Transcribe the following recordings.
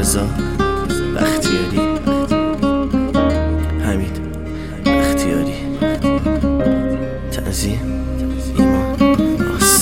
رضا بختیاری، حمید بختیاری، تعظیم ایمان راست.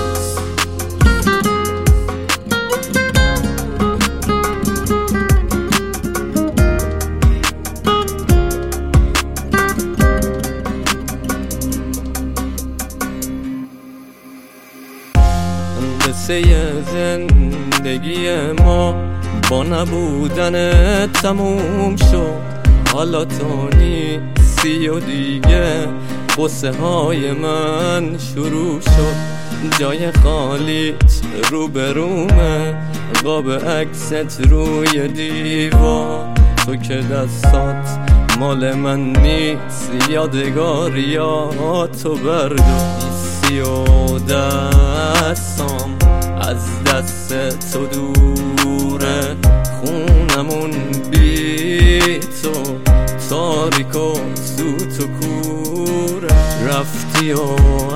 قصه زندگی ما با نبودن تموم شد، حالا تو نیستی و دیگه قصه های من شروع شد. جای خالیت روبرومه، قاب عکست روی دیوار، تو که دستات مال من نیست، یادگاریاتو برداشتی و دستام از دست تو دوره. خونمون بی تو تاریک و سوت و کوره، رفتی و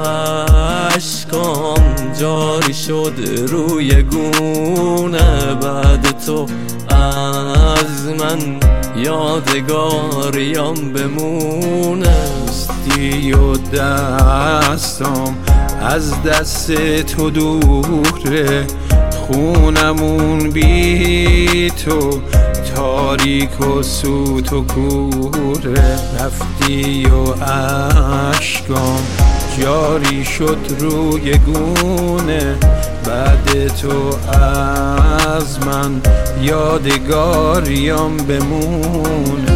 عشقام جاری شد روی گونه. بعد تو از من یادگاریم بمونه. دستی و دستام از دست تو دوره، خونمون بی تو تاریک و سوت و کوره. رفتی و عشقام جاری شد روی گونه، بعد تو از من یادگاریم بمونه.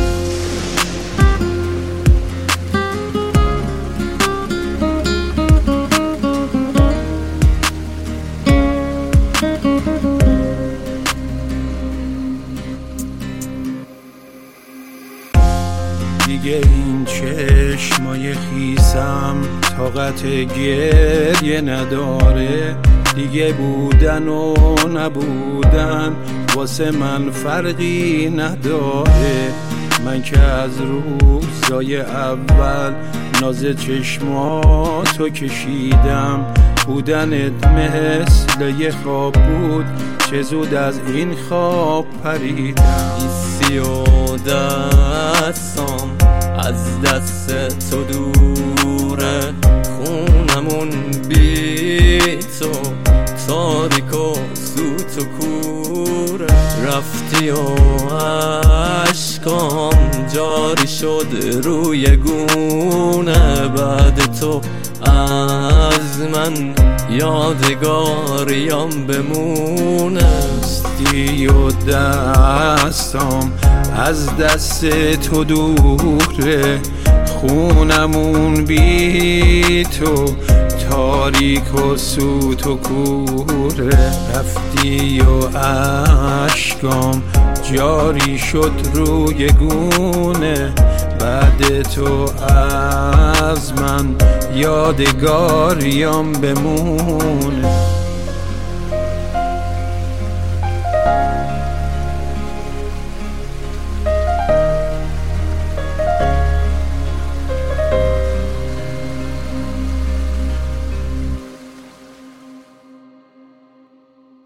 دیگه این چشمای خیسم طاقت گریه نداره، دیگه بودن و نبودن واسه من فرقی نداره. من که از روزای اول ناز چشماتو کشیدم، بودنت مثل یه خواب بود، چه زود از این خواب پریدم. ایسی و دستام از دست تو دوره، خونمون بی تو تاریک و سوت و کوره. رفتی و عشقام جاری شد روی گونه، بعد تو از من یادگاریم بمونه. دستی و دستام از دست تو دوره، خونمون بی تو تاریک و سوت و کوره. رفتی و عشقام جاری شد روی گونه، بعد تو از من یادگاریم بمونه.